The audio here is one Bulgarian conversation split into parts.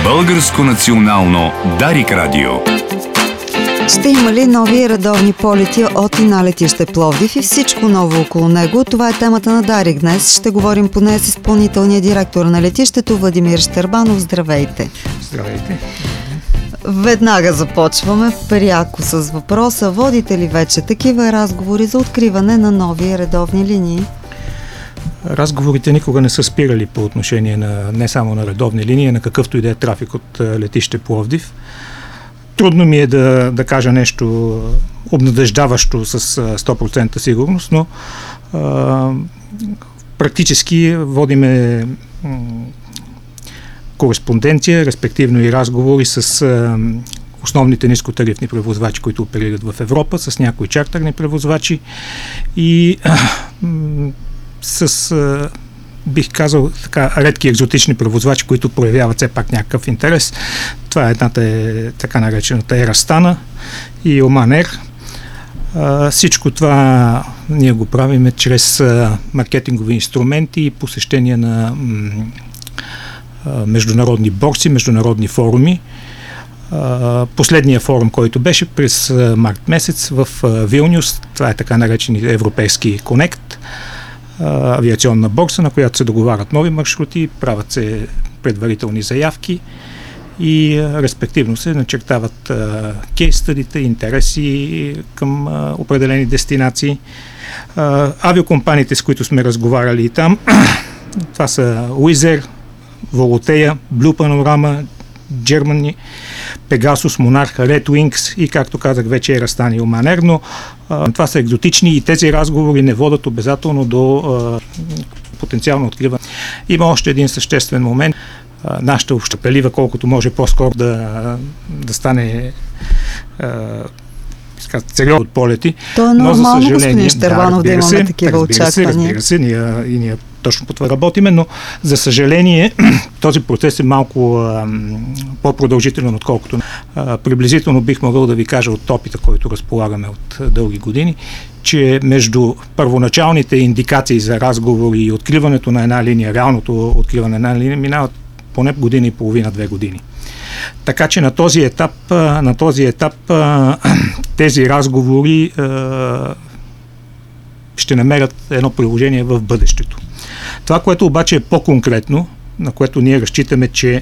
Българско национално Дарик радио. Ще има ли нови редовни полети от и на летище Пловдив и всичко ново около него? Това е темата на Дарик днес. Ще говорим по нея с изпълнителния директор на летището Владимир Щербанов. Здравейте! Здравейте! Веднага започваме пряко с въпроса. Водите ли вече такива разговори за откриване на нови редовни линии? Разговорите никога не са спирали по отношение на не само на редовни линии, на какъвто и да е трафик от летище Пловдив. Трудно ми е да кажа нещо обнадеждаващо с 100% сигурност, но практически водиме кореспонденция, респективно и разговори с основните нискотарифни превозвачи, които оперират в Европа, с някои чартерни превозвачи и с бих казал така редки екзотични превозвачи, които проявяват все пак някакъв интерес. Това едната е така наречената Air Astana и Oman Air. Всичко това ние го правиме чрез маркетингови инструменти и посещение на международни борси, международни форуми. Последния форум, който беше през март месец в Вилнюс, това е така наречени Европейски Конект, авиационна борса, на която се договарят нови маршрути, правят се предварителни заявки и респективно се начертават кейс-стъдите, интереси към определени дестинации. Авиокомпаниите, с които сме разговаряли и там, това са Wizz Air, Volotea, Blue Panorama, Germany, Pegasus, Monarch, Red Wings и, както казах, вече Air Astana и Oman Air, но това са екзотични и тези разговори не водят обязателно до потенциално откриване. Има още един съществен момент. Нашата общапелива колкото може по-скоро да стане сериозно от полети. То е нормално, господин Щербанов, да имаме такива очаквания. Разбира се, ние точно по това работиме, но за съжаление този процес е малко по-продължителен, отколкото приблизително бих могъл да ви кажа от опита, който разполагаме от дълги години, че между първоначалните индикации за разговори и откриването на една линия, реалното откриване на една линия, минават поне година и половина, 2 години. Така че на този етап тези разговори ще намерят едно приложение в бъдещето. Това, което обаче е по-конкретно, на което ние разчитаме, че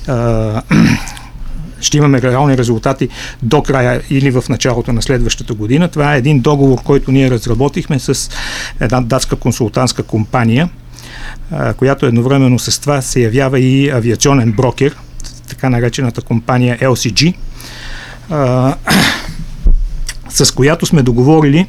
ще имаме реални резултати до края или в началото на следващата година, това е един договор, който ние разработихме с една датска консултантска компания, която едновременно с това се явява и авиационен брокер, така наречената компания LCG, с която сме договорили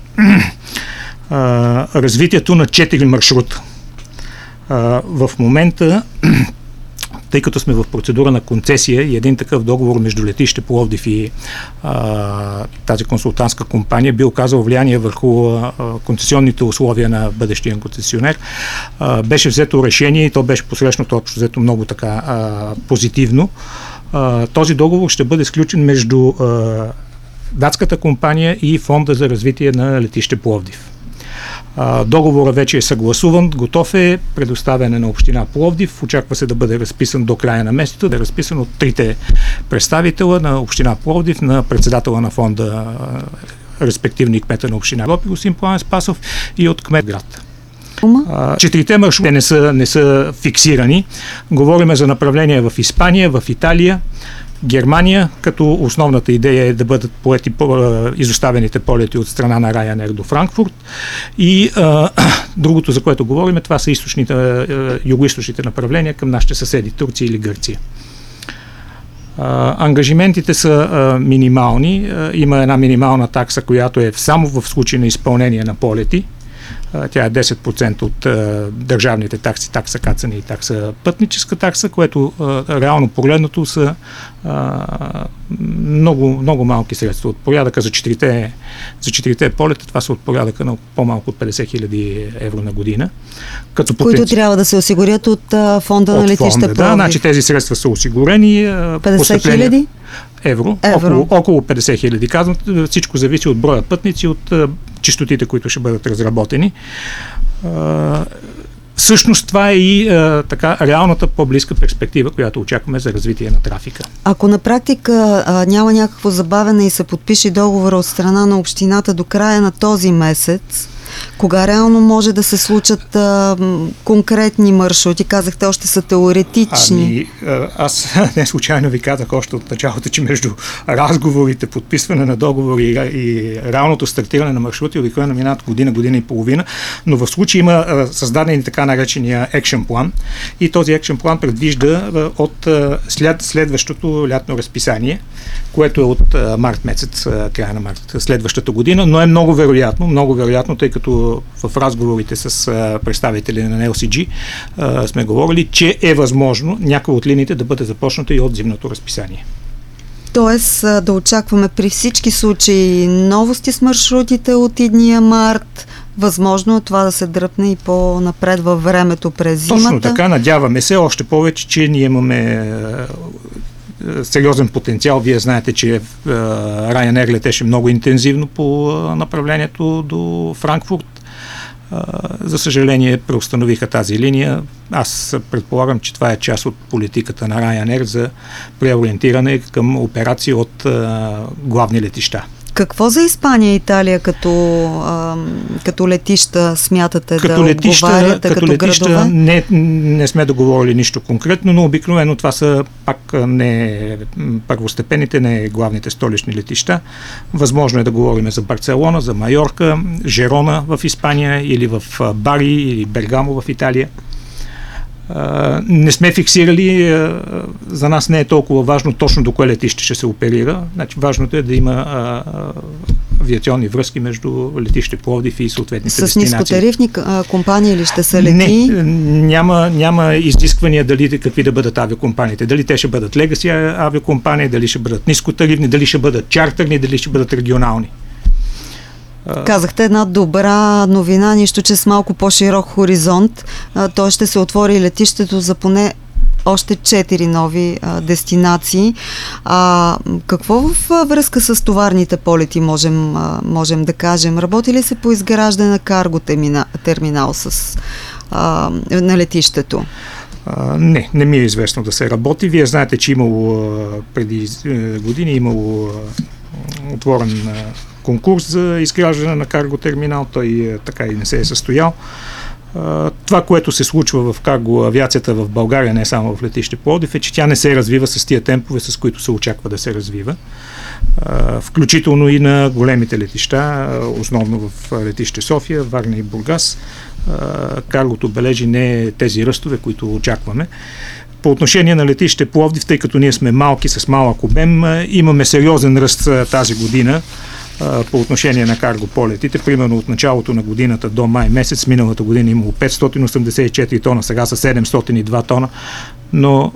развитието на 4 маршрута. В момента, тъй като сме в процедура на концесия и един такъв договор между летище Пловдив и тази консултантска компания би оказал влияние върху концесионните условия на бъдещия концесионер, беше взето решение и то беше посрещнато общо взето много така позитивно. Този договор ще бъде сключен между датската компания и Фонда за развитие на летище Пловдив. Договорът вече е съгласуван, готов е, предоставяне на община Пловдив, очаква се да бъде разписан до края на месеца, да е разписан от 3 представителя на община Пловдив, на председателя на фонда, респективно и кмета на община Родопи, господин Пламен Спасов, и от кмет град. 4 маршрута не са фиксирани. Говорим за направления в Испания, в Италия, Германия, като основната идея е да бъдат поети изоставените полети от страна на Ryanair до Франкфурт. И другото, за което говорим, това са югоизточните направления към нашите съседи, Турция или Гърция. Ангажиментите са минимални. Има една минимална такса, която е само в случай на изпълнение на полети. Тя е 10% от държавните такси, такса кацане и такса пътническа такса, което реално погледнато са много малки средства. От порядъка за 4 полета, това са от порядъка на по-малко от 50 000 евро на година. Които трябва да се осигурят от фонда на летище Пловдив. Да, значи тези средства са осигурени. 50 000? Евро. Около 50 000. Казвам, всичко зависи от броя пътници, от честотите, които ще бъдат разработени. всъщност това е и така реалната по-близка перспектива, която очакваме за развитие на трафика. Ако на практика няма някакво забавене и се подпише договора от страна на общината до края на този месец, кога реално може да се случат конкретни маршрути? Казахте, още са теоретични. Аз не случайно ви казах още от началото, че между разговорите, подписване на договори и реалното стартиране на маршрути обикновено минат година и половина, но в случай има създаден така наречения екшен план и този екшен план предвижда от следващото лятно разписание, което е от март месец, края на март следващата година, но е много вероятно, тъй като в разговорите с представители на LCG сме говорили, че е възможно някои от линиите да бъде започната и от зимното разписание. Тоест да очакваме при всички случаи новости с маршрутите от идния март. Възможно е това да се дръпне и по-напред във времето през зимата. Точно така, надяваме се, още повече, че ние имаме сериозен потенциал. Вие знаете, че Ryanair летеше много интензивно по направлението до Франкфурт. За съжаление, преустановиха тази линия. Аз предполагам, че това е част от политиката на Ryanair за преориентиране към операции от главни летища. Какво за Испания и Италия като летища смятате отговаряте като градове? Не сме договорили нищо конкретно, но обикновено това са пак не първостепенните, не главните столични летища. Възможно е да говорим за Барселона, за Майорка, Жерона в Испания или в Бари или Бергамо в Италия. Не сме фиксирали, за нас не е толкова важно точно до кое летище ще се оперира. Значи, важното е да има авиационни връзки между летище Пловдив и съответните дестинации. С нискотарифни компании ли ще се лети? Не, няма изисквания какви да бъдат авиакомпаниите. Дали те ще бъдат легаси авиакомпании, дали ще бъдат нискотарифни, дали ще бъдат чартерни, дали ще бъдат регионални. Казахте една добра новина, нищо, че с малко по-широк хоризонт. Той ще се отвори летището за поне още 4 нови дестинации. Какво в връзка с товарните полети можем да кажем? Работи ли се по изграждане на карго терминал на летището? Не ми е известно да се работи. Вие знаете, че преди години отворен конкурс за изграждане на карго терминал. Той така и не се е състоял. Това, което се случва в карго авиацията в България, не само в летище Пловдив, е, че тя не се развива с тия темпове, с които се очаква да се развива. Включително и на големите летища, основно в летище София, Варна и Бургас. Каргото бележи не тези ръстове, които очакваме. По отношение на летище Пловдив, тъй като ние сме малки с малък обем, имаме сериозен ръст тази година по отношение на карго полетите. Примерно от началото на годината до май месец, миналата година имало 584 тона, сега са 702 тона, но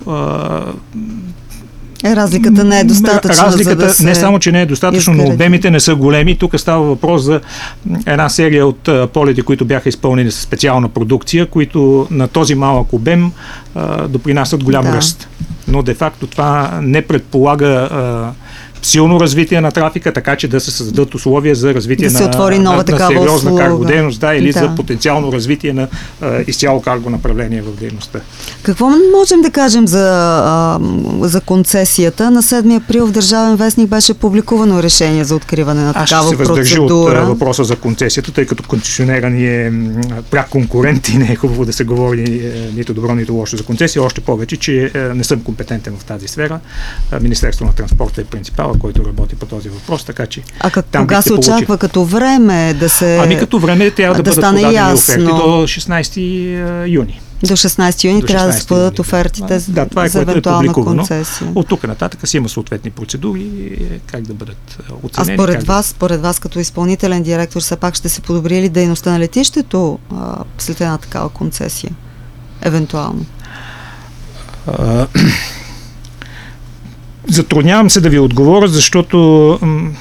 разликата не е достатъчна. Разликата не само, че не е достатъчно, но обемите не са големи. Тук става въпрос за една серия от полети, които бяха изпълнени с специална продукция, които на този малък обем допринасят голям ръст. Но де-факто това не предполага силно развитие на трафика, така че да се създадат условия за развитие на сериозна каргодейност, или за потенциално развитие на изцяло карго направление в дейността. Какво можем да кажем за концесията? На 7 април в Държавен вестник беше публикувано решение за откриване на такава процедура. Аз ще се въздържа от въпроса за концесията, тъй като концесионера ни е пряк конкурент и не е хубаво да се говори нито добро, нито лошо за концесия. Още повече, че не съм компетентен в тази сфера. Министерството на транспорта е принципал, който работи по този въпрос, така че кога се очаква като време да се като време трябва да бъдат подадени оферти до 16 юни. До 16 юни трябва да се подадат офертите за евентуална концесия. От тук нататък си има съответни процедури как да бъдат оценени. Според вас като изпълнителен директор все пак ще се подобри ли дейността на летището след една такава концесия? Евентуално. Затруднявам се да ви отговоря, защото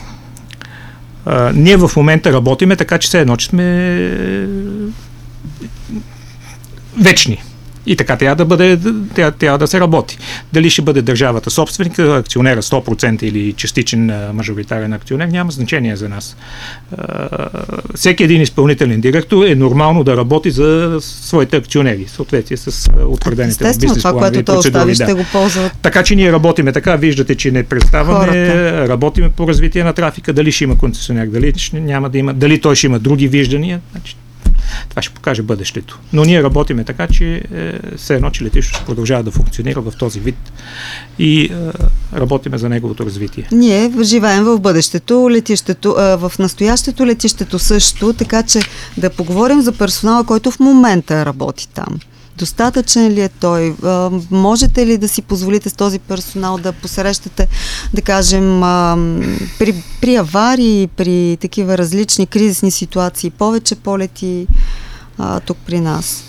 ние в момента работиме, така че все едно, че сме вечни. И така трябва да се работи. Дали ще бъде държавата собственик, акционера 100% или частичен мажоритарен акционер, няма значение за нас. Всеки един изпълнителен директор е нормално да работи за своите акционери, в съответствие с утвърдените бизнес планове и процедури. Ще го ползват. Така че ние работиме така, виждате, че не представяме, работиме по развитие на трафика, дали ще има концесионер, дали няма да има, дали той ще има други виждания, значи това ще покаже бъдещето. Но ние работиме така, че все едно, че летището ще продължава да функционира в този вид и работиме за неговото развитие. Ние живеем в бъдещето, летището, в настоящето, летището също, така че да поговорим за персонала, който в момента работи там. Достатъчен ли е той? Можете ли да си позволите с този персонал да посрещате, да кажем, при аварии, при такива различни кризисни ситуации, повече полети тук при нас?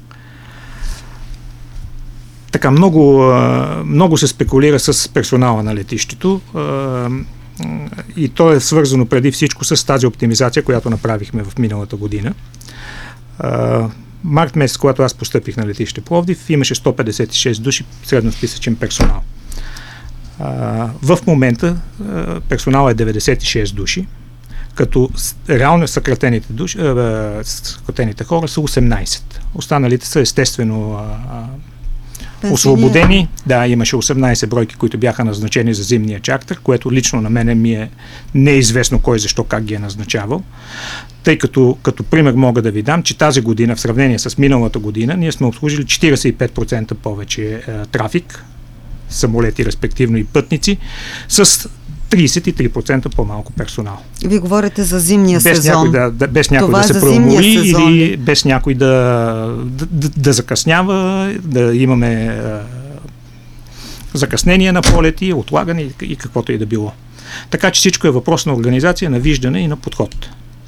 Така, много се спекулира с персонала на летището и то е свързано преди всичко с тази оптимизация, която направихме в миналата година. Март месец, когато аз постъпих на летище Пловдив, имаше 156 души средносписъчен персонал. В момента персонал е 96 души, като реално съкратените хора са 18. Останалите са естествено освободени. Да, имаше 18 бройки, които бяха назначени за зимния чартер, което лично на мене ми е неизвестно кой защо как ги е назначавал. Тъй като пример мога да ви дам, че тази година в сравнение с миналата година ние сме обслужили 45% повече трафик, самолети респективно и пътници, с 33% по-малко персонал. Вие говорите за зимния сезон. Без някой да се преумори или без някой да закъснява, да имаме закъснение на полети, отлагане и каквото и да било. Така че всичко е въпрос на организация, на виждане и на подход.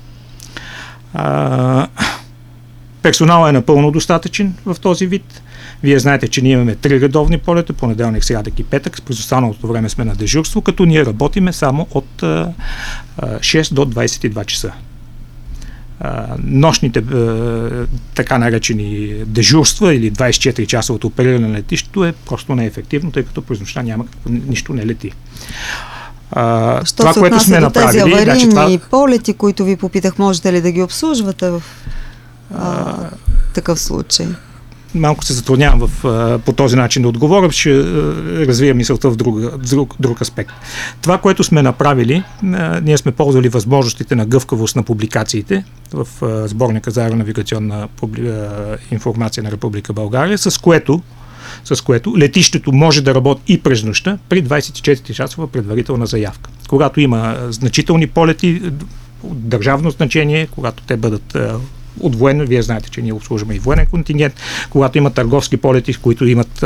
Персоналът е напълно достатъчен в този вид. Вие знаете, че ние имаме 3 редовни полета, понеделник, сряда и петък. През останалото време сме на дежурство, като ние работиме само от 6 до 22 часа. Нощните така наречени дежурства или 24-часовото опериране на летището е просто неефективно, тъй като през нощта нищо не лети. Това, което сме направили, тези аварийни полети, които ви попитах, можете ли да ги обслужвате в такъв случай? Малко се затруднявам по този начин да отговоря, ще развия мисълта в друг аспект. Това, което сме направили, ние сме ползвали възможностите на гъвкавост на публикациите в сборника за аеронавигационна информация на Република България, с което летището може да работи и през нощта при 24-часова предварителна заявка. Когато има значителни полети, държавно значение, когато те бъдат от военно, вие знаете, че ние обслужваме и военен контингент, когато има търговски полети, които имат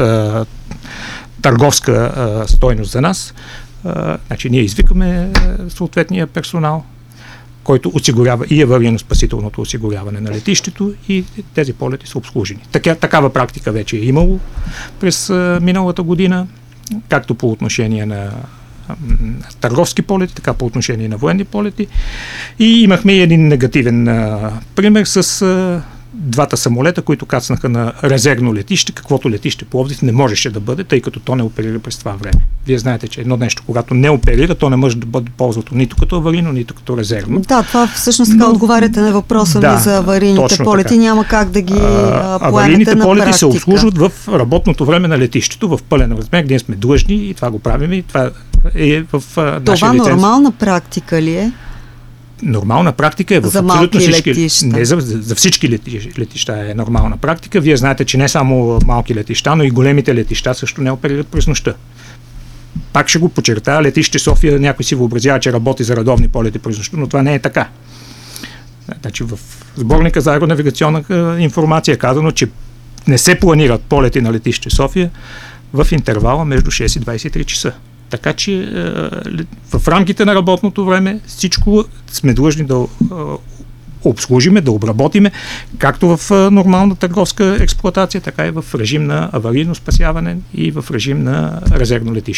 търговска стойност за нас, значи ние извикаме съответния персонал, който осигурява и аварийно-спасителното осигуряване на летището и тези полети са обслужени. Такава практика вече е имало през миналата година, както по отношение на търговски полети, така по отношение на военни полети. И имахме един негативен пример с двата самолета, които кацнаха на резервно летище, каквото летище Пловдив не можеше да бъде, тъй като то не оперира през това време. Вие знаете, че едно нещо, когато не оперира, то не може да бъде ползвато нито като аварийно, нито като резервно. Да, това всъщност така отговаряте на въпроса ми за аварийните полети. Така. Няма как да ги поемете на практика. Аварийните полети се обслужват в работното време на летището, в пълен размер, ние сме длъжни и това го правим и това е в нашия лиценз. Това нормална практика ли е? Нормална практика е в абсолютно всички летища. Не за всички летища е нормална практика. Вие знаете, че не само малки летища, но и големите летища също не оперират през нощта. Пак ще го подчертая, летище София някой си въобразява, че работи за редовни полети през нощта, но това не е така. Значи в сборника за аеронавигационна информация е казано, че не се планират полети на летище София в интервала между 6 и 23 часа. Така че в рамките на работното време всичко сме длъжни да обслужиме, да обработиме, както в нормална търговска експлоатация, така и в режим на аварийно спасяване и в режим на резервно летище.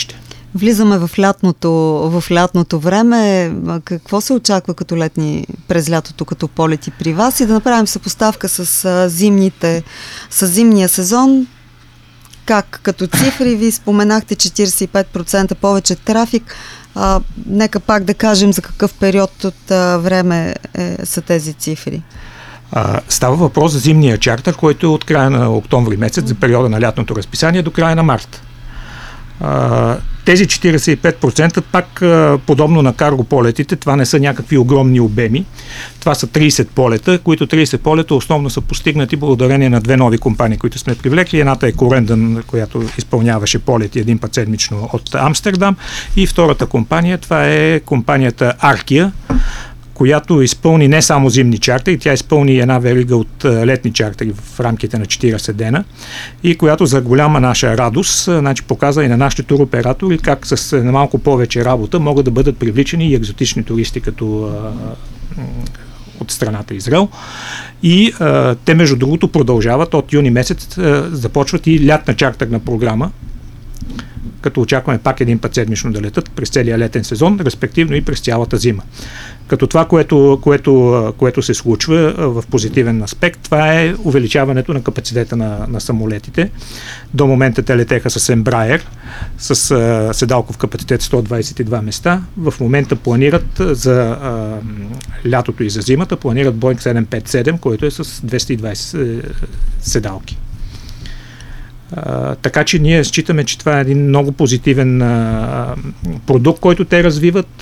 Влизаме в лятното време. Какво се очаква през лятото като полети при вас? И да направим съпоставка с зимния сезон. Как като цифри? Ви споменахте 45% повече трафик. Нека пак да кажем за какъв период от време са тези цифри. Става въпрос за зимния чартър, който е от края на октомври месец, за периода на лятното разписание до края на март. Тези 45% пак подобно на карго полетите, това не са някакви огромни обеми. Това са 30 полета, които 30 полета основно са постигнати благодарение на две нови компании, които сме привлекли. Едната е Corendon, която изпълняваше полети един път седмично от Амстердам, и втората компания, това е компанията Arkia, която изпълни не само зимни чартери, тя изпълни една верига от летни чартери в рамките на 40 дена и която за голяма наша радост показа и на нашите туроператори как с малко повече работа могат да бъдат привличани и екзотични туристи като от страната Израел. И те между другото продължават от юни месец, започват и лятна чартерна програма, като очакваме пак един път седмично да летат през целия летен сезон, респективно и през цялата зима. Като това, което се случва в позитивен аспект, това е увеличаването на капацитета на самолетите. До момента те летеха с Embraer, с седалков капацитет 122 места. В момента планират за лятото и за зимата, планират Boeing 757, който е с 220 седалки. Така че ние считаме, че това е един много позитивен продукт, който те развиват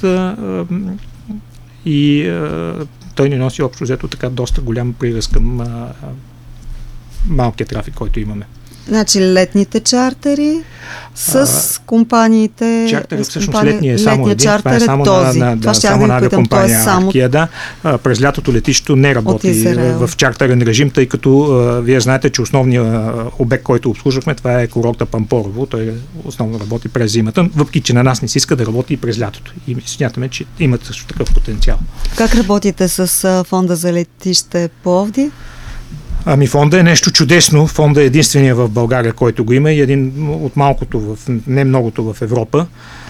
и той ни носи общо взето така доста голям приръст към малкия трафик, който имаме. Значи летните чартери с компаниите... Чартерът всъщност летния е само един. Това е само на авиакомпания Arkia. Да. През лятото летището не работи в чартерен режим, тъй като вие знаете, че основният обект, който обслужвахме, това е курорта Пампорово. Той основно работи през зимата, въпреки че на нас не се иска да работи и през лятото. И смятаме, че имат също такъв потенциал. Как работите с фонда за летище Пловдив? Фонда е нещо чудесно. Фонда е единствения в България, който го има и един от малкото, не многото в Европа.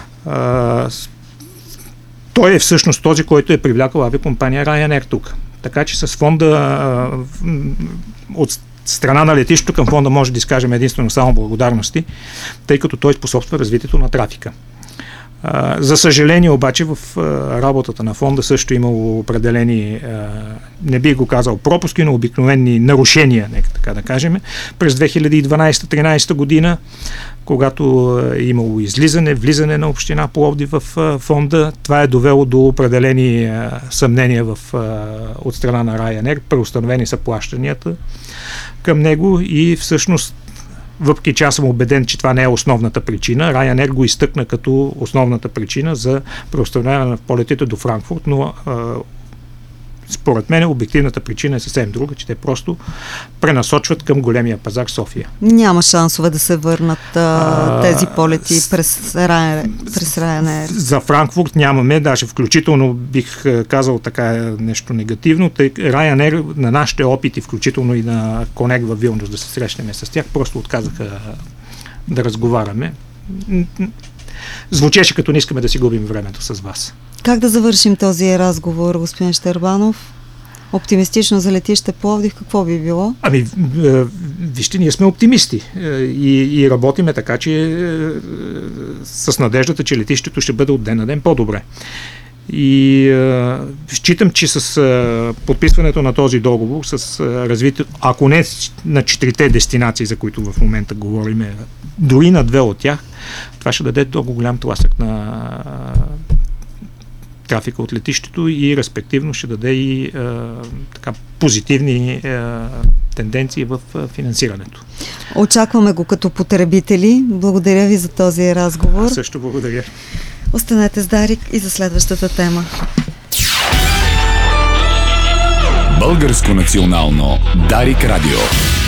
Той е всъщност този, който е привлякал авиакомпания Ryanair тук. Така че с фонда от страна на летището към фонда може да изкажем единствено само благодарности, тъй като той способства развитието на трафика. За съжаление обаче в работата на фонда също имало определени, не бих го казал пропуски, но обикновени нарушения, нека така да кажем. През 2012-13 година, когато е имало влизане на община Пловдив в фонда, това е довело до определени съмнения от страна на Ryanair, преустановени са плащанията към него и всъщност въпреки че аз съм убеден, че това не е основната причина, Ryanair го изтъкна като основната причина за преустановяване на полетите до Франкфурт, но според мен обективната причина е съвсем друга, че те просто пренасочват към големия пазар София. Няма шансове да се върнат тези полети през Ryanair. За Франкфурт нямаме, даже включително бих казал така нещо негативно, тъй Ryanair на нашите опити, включително и на Конек във Вилнюс да се срещнем с тях, просто отказаха да разговаряме. Звучеше като не искаме да си губим времето с вас. Как да завършим този разговор, господин Щербанов? Оптимистично за летище Пловдив, какво би било? Вижте, ние сме оптимисти и работиме така, че с надеждата, че летището ще бъде от ден на ден по-добре. И считам, че с подписването на този договор, с развитие, ако не на 4 дестинации, за които в момента говорим, дори на 2 от тях, това ще даде много голям тласък на трафика от летището и респективно ще даде и позитивни тенденции в финансирането. Очакваме го като потребители. Благодаря ви за този разговор. Аз също благодаря. Останете с Дарик и за следващата тема. Българско национално Дарик радио.